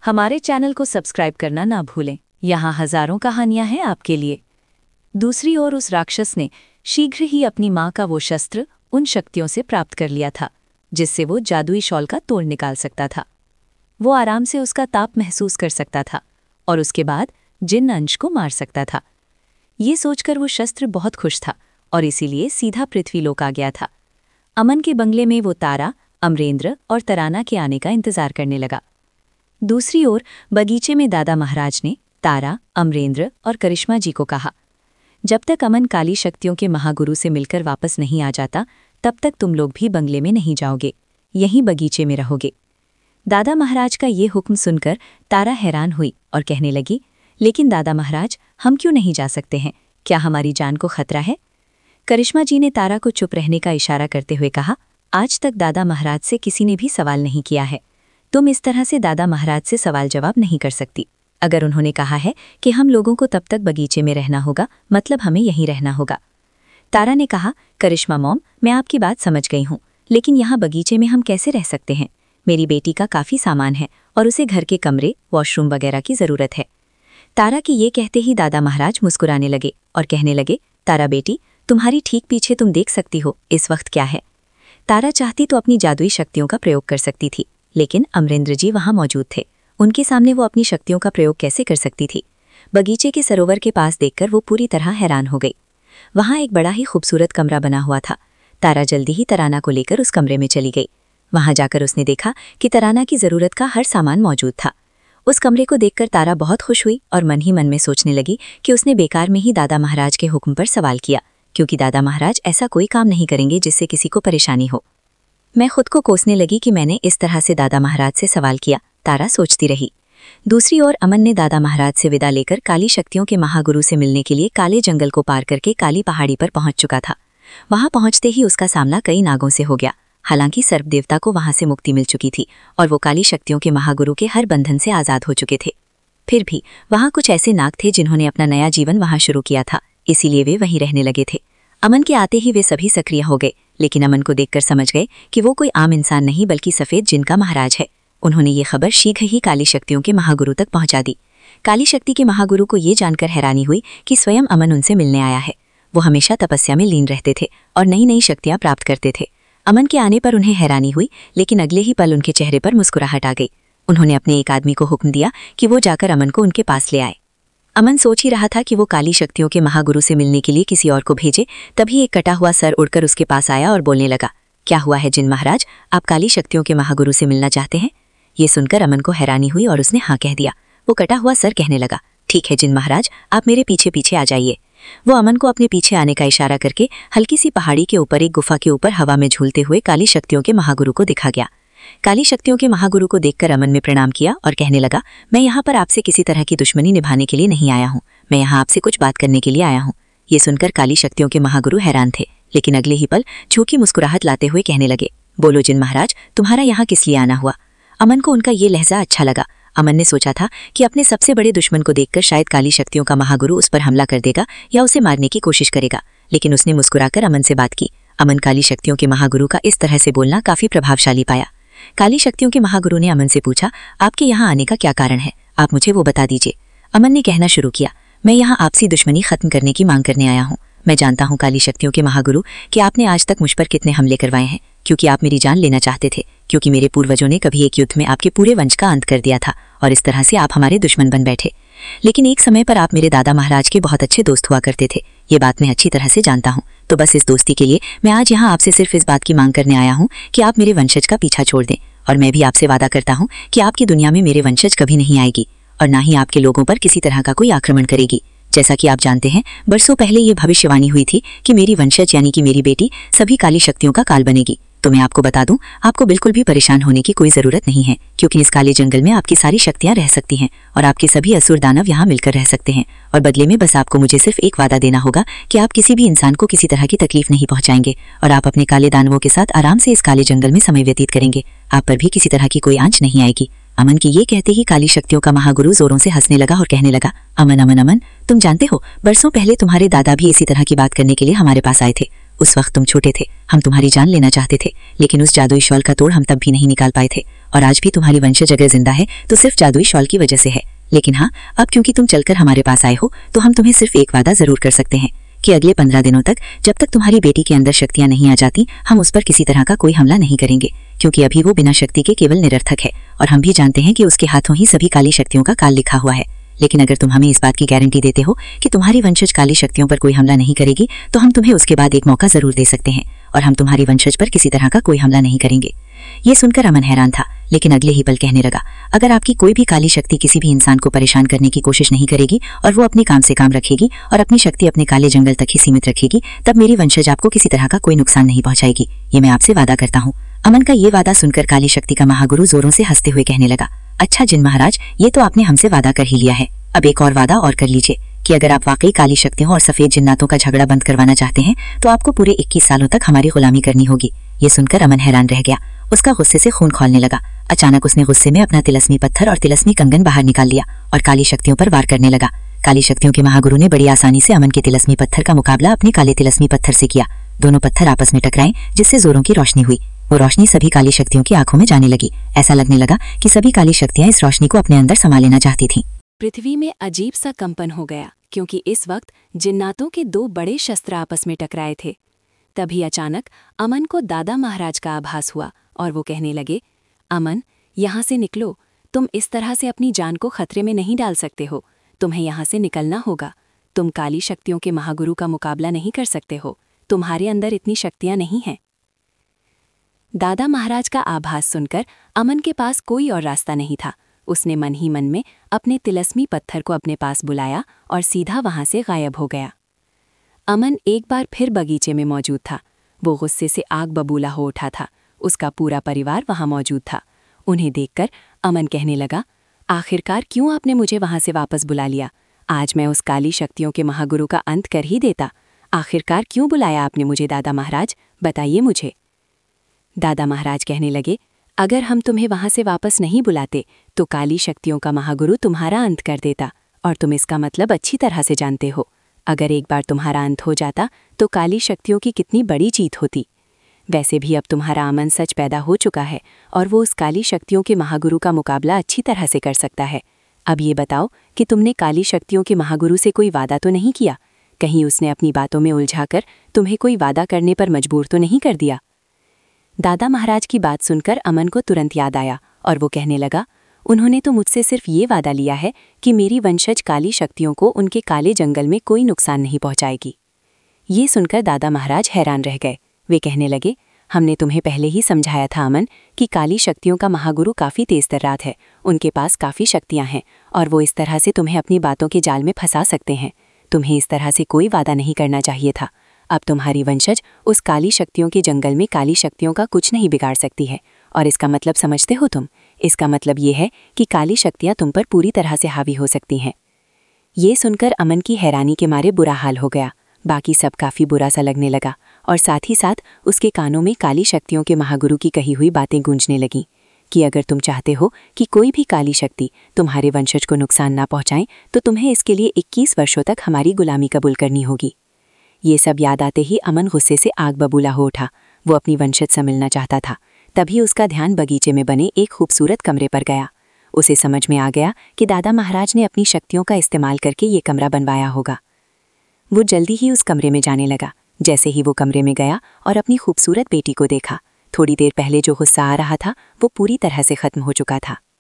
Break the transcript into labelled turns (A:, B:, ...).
A: हमारे चैनल को सब्सक्राइब करना ना भूलें। यहाँ हजारों कहानियां हैं आपके लिए। दूसरी ओर उस राक्षस ने शीघ्र ही अपनी माँ का वो शस्त्र उन शक्तियों से प्राप्त कर लिया था जिससे वो जादुई शॉल का तोड़ निकाल सकता था। वो आराम से उसका ताप महसूस कर सकता था और उसके बाद जिन अंश को मार सकता था। ये सोचकर वो शस्त्र बहुत खुश था और इसीलिए सीधा पृथ्वीलोक आ गया था। अमन के बंगले में वो तारा, अमरेंद्र और तराना के आने का इंतजार करने लगा। दूसरी ओर बगीचे में दादा महाराज ने तारा, अमरेंद्र और करिश्मा जी को कहा, जब तक अमन काली शक्तियों के महागुरु से मिलकर वापस नहीं आ जाता तब तक तुम लोग भी बंगले में नहीं जाओगे, यहीं बगीचे में रहोगे। दादा महाराज का ये हुक्म सुनकर तारा हैरान हुई और कहने लगी, लेकिन दादा महाराज, हम क्यों नहीं जा सकते हैं? क्या हमारी जान को खतरा है? करिश्मा जी ने तारा को चुप रहने का इशारा करते हुए कहा, आज तक दादा महाराज से किसी ने भी सवाल नहीं किया है। तुम इस तरह से दादा महाराज से सवाल जवाब नहीं कर सकती। अगर उन्होंने कहा है कि हम लोगों को तब तक बगीचे में रहना होगा, मतलब हमें यहीं रहना होगा। तारा ने कहा, करिश्मा मॉम, मैं आपकी बात समझ गई हूँ, लेकिन यहाँ बगीचे में हम कैसे रह सकते हैं? मेरी बेटी का काफ़ी सामान है और उसे घर के कमरे, वॉशरूम वगैरह की ज़रूरत है। तारा के ये कहते ही दादा महाराज मुस्कुराने लगे और कहने लगे, तारा बेटी, तुम्हारी ठीक पीछे तुम देख सकती हो इस वक्त क्या है। तारा चाहती तो अपनी जादुई शक्तियों का प्रयोग कर सकती थी, लेकिन अमरेंद्र जी वहाँ मौजूद थे। उनके सामने वो अपनी शक्तियों का प्रयोग कैसे कर सकती थी? बगीचे के सरोवर के पास देखकर वो पूरी तरह हैरान हो गई। वहाँ एक बड़ा ही खूबसूरत कमरा बना हुआ था। तारा जल्दी ही तराना को लेकर उस कमरे में चली गई। वहाँ जाकर उसने देखा कि तराना की ज़रूरत का हर सामान मौजूद था। उस कमरे को देखकर तारा बहुत खुश हुई और मन ही मन में सोचने लगी कि उसने बेकार में ही दादा महाराज के हुक्म पर सवाल किया, क्योंकि दादा महाराज ऐसा कोई काम नहीं करेंगे जिससे किसी को परेशानी हो। मैं खुद को कोसने लगी कि मैंने इस तरह से दादा महाराज से सवाल किया, तारा सोचती रही। दूसरी ओर अमन ने दादा महाराज से विदा लेकर काली शक्तियों के महागुरु से मिलने के लिए काले जंगल को पार करके काली पहाड़ी पर पहुंच चुका था। वहां पहुंचते ही उसका सामना कई नागों से हो गया। हालांकि सर्प देवता को वहां से मुक्ति मिल चुकी थी और वो काली शक्तियों के महागुरु के हर बंधन से आज़ाद हो चुके थे। फिर भी वहां कुछ ऐसे नाग थे जिन्होंने अपना नया जीवन वहां शुरू किया था, इसीलिए वे वहीं रहने लगे थे। अमन के आते ही वे सभी सक्रिय हो गए, लेकिन अमन को देखकर समझ गए कि वो कोई आम इंसान नहीं बल्कि सफ़ेद जिन का महाराज है। उन्होंने ये खबर शीघ्र ही काली शक्तियों के महागुरु तक पहुंचा दी। काली शक्ति के महागुरु को ये जानकर हैरानी हुई कि स्वयं अमन उनसे मिलने आया है। वो हमेशा तपस्या में लीन रहते थे और नई नई शक्तियाँ प्राप्त करते थे। अमन के आने पर उन्हें हैरानी हुई, लेकिन अगले ही पल उनके चेहरे पर मुस्कुराहट आ गई। उन्होंने अपने एक आदमी को हुक्म दिया कि वो जाकर अमन को उनके पास ले आए। अमन सोच ही रहा था कि वो काली शक्तियों के महागुरु से मिलने के लिए किसी और को भेजे, तभी एक कटा हुआ सर उड़कर उसके पास आया और बोलने लगा, क्या हुआ है जिन महाराज, आप काली शक्तियों के महागुरु से मिलना चाहते हैं? ये सुनकर अमन को हैरानी हुई और उसने हाँ कह दिया। वो कटा हुआ सर कहने लगा, ठीक है जिन महाराज, आप मेरे पीछे पीछे आ जाइए। वो अमन को अपने पीछे आने का इशारा करके हल्की सी पहाड़ी के ऊपर एक गुफा के ऊपर हवा में झूलते हुए काली शक्तियों के महागुरु को दिखा गया। काली शक्तियों के महागुरु को देखकर अमन ने प्रणाम किया और कहने लगा, मैं यहाँ पर आपसे किसी तरह की दुश्मनी निभाने के लिए नहीं आया हूँ, मैं यहाँ आपसे कुछ बात करने के लिए आया हूँ। ये सुनकर काली शक्तियों के महागुरु हैरान थे, लेकिन अगले ही पल झूठी मुस्कुराहट लाते हुए कहने लगे, बोलो जिन महाराज, तुम्हारा यहाँ किस लिए आना हुआ? अमन को उनका ये लहजा अच्छा लगा। अमन ने सोचा था कि अपने सबसे बड़े दुश्मन को देखकर शायद काली शक्तियों का महागुरु उस पर हमला कर देगा या उसे मारने की कोशिश करेगा, लेकिन उसने मुस्कुराकर अमन से बात की। अमन काली शक्तियों के महागुरु का इस तरह से बोलना काफी प्रभावशाली पाया। काली शक्तियों के महागुरु ने अमन से पूछा, आपके यहाँ आने का क्या कारण है? आप मुझे वो बता दीजिए। अमन ने कहना शुरू किया, मैं यहाँ आपसी दुश्मनी खत्म करने की मांग करने आया हूँ। मैं जानता हूँ काली शक्तियों के महागुरु कि आपने आज तक मुझ पर कितने हमले करवाए हैं, क्योंकि आप मेरी जान लेना चाहते थे, क्योंकि मेरे पूर्वजों ने कभी एक युद्ध में आपके पूरे वंश का अंत कर दिया था और इस तरह से आप हमारे दुश्मन बन बैठे। लेकिन एक समय पर आप मेरे दादा महाराज के बहुत अच्छे दोस्त हुआ करते थे, ये बात मैं अच्छी तरह से जानता हूँ। तो बस इस दोस्ती के लिए मैं आज यहाँ आपसे सिर्फ इस बात की मांग करने आया हूँ कि आप मेरे वंशज का पीछा छोड़ दें, और मैं भी आपसे वादा करता हूँ कि आपकी दुनिया में मेरे वंशज कभी नहीं आएगी और ना ही आपके लोगों पर किसी तरह का कोई आक्रमण करेगी। जैसा कि आप जानते हैं, बरसों पहले ये भविष्यवाणी हुई थी कि मेरी वंशज यानी कि मेरी बेटी सभी काली शक्तियों का काल बनेगी। तो मैं आपको बता दूं, आपको बिल्कुल भी परेशान होने की कोई जरूरत नहीं है, क्योंकि इस काले जंगल में आपकी सारी शक्तियां रह सकती हैं और आपके सभी असुर दानव यहाँ मिलकर रह सकते हैं। और बदले में बस आपको मुझे सिर्फ एक वादा देना होगा कि आप किसी भी इंसान को किसी तरह की तकलीफ नहीं पहुंचाएंगे और आप अपने काले दानवों के साथ आराम से इस काले जंगल में समय व्यतीत करेंगे। आप पर भी किसी तरह की कोई आंच नहीं आएगी। अमन की ये कहते ही काली शक्तियों का महागुरु जोरों से हंसने लगा और कहने लगा, अमन अमन अमन, तुम जानते हो बरसों पहले तुम्हारे दादा भी इसी तरह की बात करने के लिए हमारे पास आए थे। उस वक्त तुम छोटे थे, हम तुम्हारी जान लेना चाहते थे, लेकिन उस जादुई शॉल का तोड़ हम तब भी नहीं निकाल पाए थे
B: और आज भी तुम्हारी वंशज अगर जिंदा है तो सिर्फ जादुई शॉल की वजह से है। लेकिन हाँ, अब क्योंकि तुम चलकर हमारे पास आए हो तो हम तुम्हें सिर्फ एक वादा जरूर कर सकते हैं कि अगले 15 दिनों तक जब तक तुम्हारी बेटी के अंदर शक्तियां नहीं आ जाती, हम उस पर किसी तरह का कोई हमला नहीं करेंगे, क्योंकि अभी वो बिना शक्ति के केवल निरर्थक है और हम भी जानते हैं कि उसके हाथों ही सभी काली शक्तियों का काल लिखा हुआ है। लेकिन अगर तुम हमें इस बात की गारंटी देते हो कि तुम्हारी वंशज काली शक्तियों पर कोई हमला नहीं करेगी, तो हम तुम्हें उसके बाद एक मौका जरूर दे सकते हैं और हम तुम्हारी वंशज पर किसी तरह का कोई हमला नहीं करेंगे। ये सुनकर अमन हैरान था, लेकिन अगले ही पल कहने लगा, अगर आपकी कोई भी काली शक्ति किसी भी इंसान को परेशान करने की कोशिश नहीं करेगी और वो अपने काम से काम रखेगी और अपनी शक्ति अपने काले जंगल तक ही सीमित रखेगी, तब मेरी वंशज आपको किसी तरह का कोई नुकसान नहीं पहुंचाएगी। ये मैं आपसे वादा करता हूँ। अमन का ये वादा सुनकर काली शक्ति का महागुरु जोरों से हंसते हुए कहने लगा, अच्छा जिन महाराज, ये तो आपने हमसे वादा कर ही लिया है, अब एक और वादा और कर लीजिए कि अगर आप वाकई काली शक्तियों और सफेद जिन्नातों का झगड़ा बंद करवाना चाहते हैं तो आपको पूरे 21 सालों तक हमारी गुलामी करनी होगी। ये सुनकर अमन हैरान रह गया, उसका गुस्से से खून खौलने लगा। अचानक उसने गुस्से में अपना तिलस्मी पत्थर और तिलस्मी कंगन बाहर निकाल लिया और काली शक्तियों पर वार करने लगा। काली शक्तियों के महागुरु ने बड़ी आसानी से अमन के तिलस्मी पत्थर का मुकाबला अपने काले तिलस्मी पत्थर से किया। दोनों पत्थर आपस में टकराए, जिससे जोरों की रोशनी हुई। वो रोशनी सभी काली शक्तियों की आंखों में जाने लगी। ऐसा लगने लगा कि सभी काली शक्तियां इस रोशनी को अपने अंदर समा लेना चाहती थीं।
A: पृथ्वी में अजीब सा कंपन हो गया, क्योंकि इस वक्त जिन्नातों के 2 बड़े शस्त्र आपस में टकराए थे। तभी अचानक अमन को दादा महाराज का आभास हुआ और वो कहने लगे, अमन, यहाँ से निकलो, तुम इस तरह से अपनी जान को खतरे में नहीं डाल सकते हो, तुम्हें यहाँ से निकलना होगा। तुम काली शक्तियों के महागुरु का मुकाबला नहीं कर सकते हो, तुम्हारे अंदर इतनी शक्तियां नहीं हैं। दादा महाराज का आभास सुनकर अमन के पास कोई और रास्ता नहीं था। उसने मन ही मन में अपने तिलस्मी पत्थर को अपने पास बुलाया और सीधा वहां से गायब हो गया। अमन एक बार फिर बगीचे में मौजूद था। वो गुस्से से आग बबूला हो उठा था। उसका पूरा परिवार वहां मौजूद था। उन्हें देखकर अमन कहने लगा, आखिरकार क्यों आपने मुझे वहां से वापस बुला लिया? आज मैं उस काली शक्तियों के महागुरु का अंत कर ही देता। आखिरकार क्यों बुलाया आपने मुझे दादा महाराज, बताइए मुझे। दादा महाराज कहने लगे, अगर हम तुम्हें वहां से वापस नहीं बुलाते तो काली शक्तियों का महागुरु तुम्हारा अंत कर देता, और तुम इसका मतलब अच्छी तरह से जानते हो। अगर एक बार तुम्हारा अंत हो जाता तो काली शक्तियों की कितनी बड़ी जीत होती। वैसे भी अब तुम्हारा अमन सच पैदा हो चुका है और वो उस काली शक्तियों के महागुरु का मुकाबला अच्छी तरह से कर सकता है। अब ये बताओ कि तुमने काली शक्तियों के महागुरु से कोई वादा तो नहीं किया? कहीं उसने अपनी बातों में उलझाकर तुम्हें कोई वादा करने पर मजबूर तो नहीं कर दिया? दादा महाराज की बात सुनकर अमन को तुरंत याद आया और वो कहने लगा, उन्होंने तो मुझसे सिर्फ ये वादा लिया है कि मेरी वंशज काली शक्तियों को उनके काले जंगल में कोई नुकसान नहीं पहुंचाएगी। ये सुनकर दादा महाराज हैरान रह गए। वे कहने लगे, हमने तुम्हें पहले ही समझाया था अमन कि काली शक्तियों का महागुरु काफ़ी तेज तर्रार है, उनके पास काफ़ी शक्तियां हैं और वो इस तरह से तुम्हें अपनी बातों के जाल में फंसा सकते हैं। तुम्हें इस तरह से कोई वादा नहीं करना चाहिए था। अब तुम्हारी वंशज उस काली शक्तियों के जंगल में काली शक्तियों का कुछ नहीं बिगाड़ सकती है। और इसका मतलब समझते हो तुम? इसका मतलब ये है कि काली शक्तियां तुम पर पूरी तरह से हावी हो सकती हैं। ये सुनकर अमन की हैरानी के मारे बुरा हाल हो गया। बाकी सब काफ़ी बुरा सा लगने लगा और साथ ही साथ उसके कानों में काली शक्तियों के महागुरु की कही हुई बातें गूंजने लगीं कि अगर तुम चाहते हो कि कोई भी काली शक्ति तुम्हारे वंशज को नुकसान ना पहुंचाए तो तुम्हें इसके लिए 21 वर्षों तक हमारी गुलामी कबूल करनी होगी। ये सब याद आते ही अमन गुस्से से आग बबूला हो उठा। वो अपनी वंशज से मिलना चाहता था। तभी उसका ध्यान बगीचे में बने एक खूबसूरत कमरे पर गया। उसे समझ में आ गया कि दादा महाराज ने अपनी शक्तियों का इस्तेमाल करके ये कमरा बनवाया होगा। वो जल्दी ही उस कमरे में जाने लगा। जैसे ही वो कमरे में गया और अपनी खूबसूरत बेटी को देखा, थोड़ी देर पहले जो गुस्सा आ रहा था वो पूरी तरह से खत्म हो चुका था।